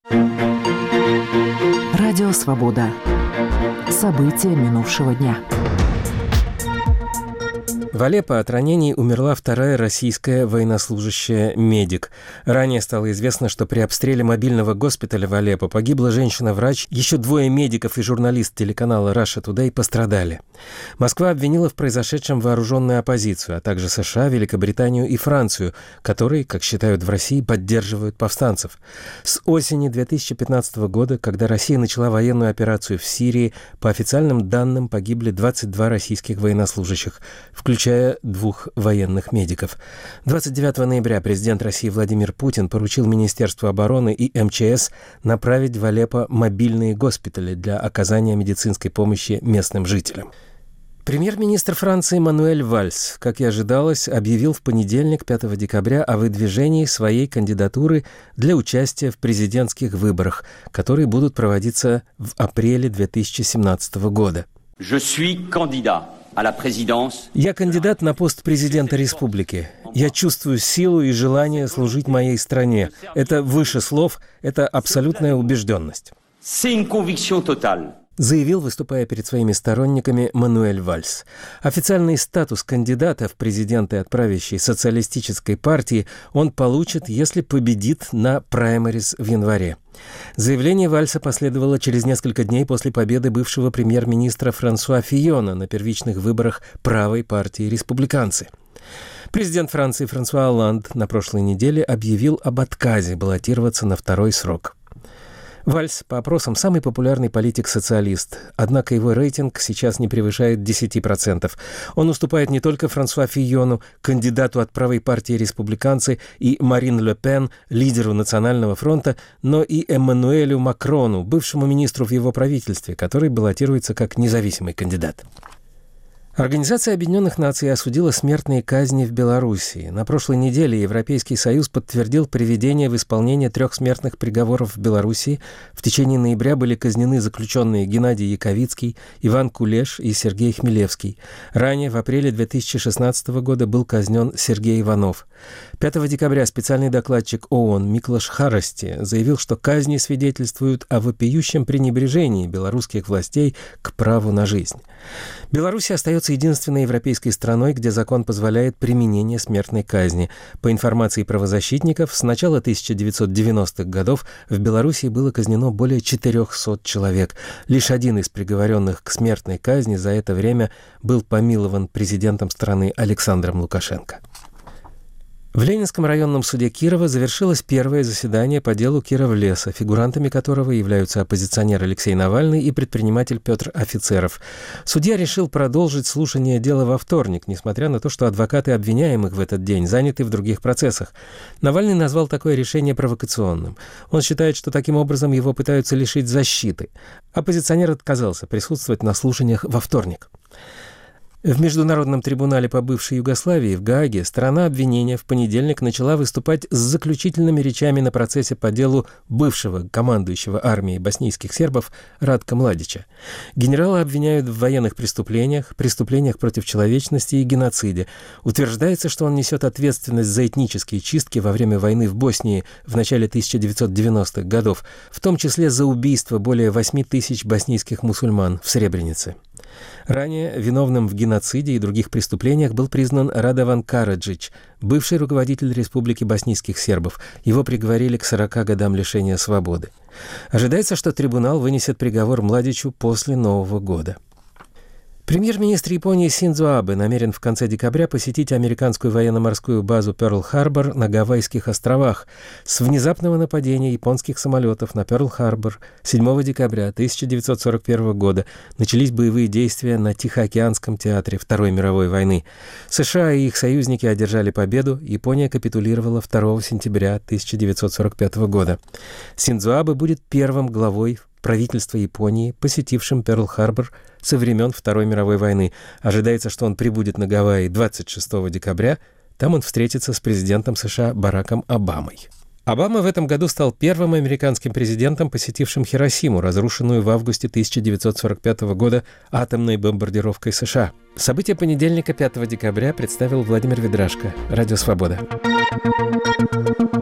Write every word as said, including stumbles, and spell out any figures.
Радио «Свобода». События минувшего дня. В Алеппо от ранений умерла вторая российская военнослужащая-медик. Ранее стало известно, что при обстреле мобильного госпиталя в Алеппо погибла женщина-врач, еще двое медиков и журналист телеканала Russia Today пострадали. Москва обвинила в произошедшем вооруженную оппозицию, а также США, Великобританию и Францию, которые, как считают в России, поддерживают повстанцев. С осени две тысячи пятнадцатого года, когда Россия начала военную операцию в Сирии, по официальным данным погибли двадцать два российских военнослужащих, включая двух военных медиков. двадцать девятого ноября президент России Владимир Путин поручил Министерству обороны и эм че эс направить в Алеппо мобильные госпитали для оказания медицинской помощи местным жителям. Премьер-министр Франции Мануэль Вальс, как и ожидалось, объявил в понедельник, пятого декабря, о выдвижении своей кандидатуры для участия в президентских выборах, которые будут проводиться в апреле две тысячи семнадцатого года. Je suis candidat. Я кандидат на пост президента республики. Я чувствую силу и желание служить моей стране. Это выше слов, это абсолютная убежденность. Заявил, выступая перед своими сторонниками, Мануэль Вальс. Официальный статус кандидата в президенты от правящей социалистической партии он получит, если победит на праймериз в январе. Заявление Вальса последовало через несколько дней после победы бывшего премьер-министра Франсуа Фийона на первичных выборах правой партии «Республиканцы». Президент Франции Франсуа Олланд на прошлой неделе объявил об отказе баллотироваться на второй срок. Вальс, по опросам, самый популярный политик-социалист, однако его рейтинг сейчас не превышает десять процентов. Он уступает не только Франсуа Фийону, кандидату от правой партии «Республиканцы», и Марин Ле Пен, лидеру Национального фронта, но и Эммануэлю Макрону, бывшему министру в его правительстве, который баллотируется как независимый кандидат. Организация Объединенных Наций осудила смертные казни в Белоруссии. На прошлой неделе Европейский Союз подтвердил приведение в исполнение трех смертных приговоров в Белоруссии. В течение ноября были казнены заключенные Геннадий Яковицкий, Иван Кулеш и Сергей Хмелевский. Ранее, в апреле две тысячи шестнадцатого года, был казнен Сергей Иванов. пятого декабря специальный докладчик ООН Миклош Харасти заявил, что казни свидетельствуют о вопиющем пренебрежении белорусских властей к праву на жизнь. Беларусь остается единственной европейской страной, где закон позволяет применение смертной казни. По информации правозащитников, с начала тысяча девятьсот девяностых годов в Беларуси было казнено более четырехсот человек. Лишь один из приговоренных к смертной казни за это время был помилован президентом страны Александром Лукашенко. В Ленинском районном суде Кирова завершилось первое заседание по делу Кировлеса, фигурантами которого являются оппозиционер Алексей Навальный и предприниматель Петр Офицеров. Судья решил продолжить слушание дела во вторник, несмотря на то, что адвокаты обвиняемых в этот день заняты в других процессах. Навальный назвал такое решение провокационным. Он считает, что таким образом его пытаются лишить защиты. Оппозиционер отказался присутствовать на слушаниях во вторник. В Международном трибунале по бывшей Югославии в Гааге сторона обвинения в понедельник начала выступать с заключительными речами на процессе по делу бывшего командующего армией боснийских сербов Радка Младича. Генерала обвиняют в военных преступлениях, преступлениях против человечности и геноциде. Утверждается, что он несет ответственность за этнические чистки во время войны в Боснии в начале тысяча девятьсот девяностых годов, в том числе за убийство более восьми тысяч боснийских мусульман в Сребренице. Ранее виновным в геноциде и других преступлениях был признан Радован Караджич, бывший руководитель Республики боснийских сербов. Его приговорили к сорока годам лишения свободы. Ожидается, что трибунал вынесет приговор Младичу после Нового года. Премьер-министр Японии Синдзо Абе намерен в конце декабря посетить американскую военно-морскую базу Пёрл-Харбор на Гавайских островах. С внезапного нападения японских самолетов на Пёрл-Харбор седьмого декабря тысяча девятьсот сорок первого года начались боевые действия на Тихоокеанском театре Второй мировой войны. США и их союзники одержали победу, Япония капитулировала второго сентября тысяча девятьсот сорок пятого года. Синдзо Абе будет первым главой правительства Японии, посетившим Пёрл-Харбор со времен Второй мировой войны. Ожидается, что он прибудет на Гавайи двадцать шестого декабря. Там он встретится с президентом США Бараком Обамой. Обама в этом году стал первым американским президентом, посетившим Хиросиму, разрушенную в августе тысяча девятьсот сорок пятого года атомной бомбардировкой США. События понедельника, пятого декабря, представил Владимир Ведрашко. Радио «Свобода».